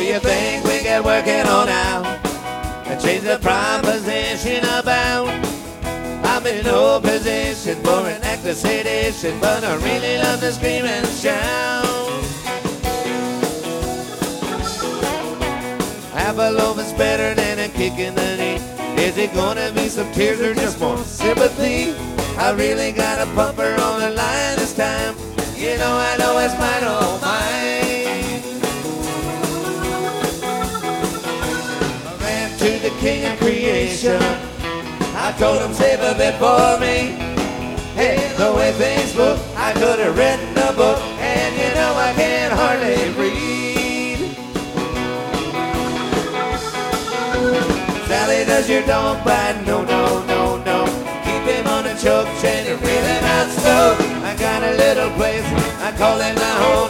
you think we get working on now? I change the proposition about. I'm in no position for an act of sedition, but I really love to scream and shout. Half a loaf is better than a kick in the knee. Is it gonna be some tears or just more sympathy? I really got a pumper on the line this time. You know it's mine, oh mine. I ran to the king of creation. I told him save a bit for me. Hey, the way things look, I could have written a book, and you know I can't hardly read. Sally, does your dog bite? No, no, no, no. Keep him on a choke chain and reel him out slow. I got a little place, I call it my home.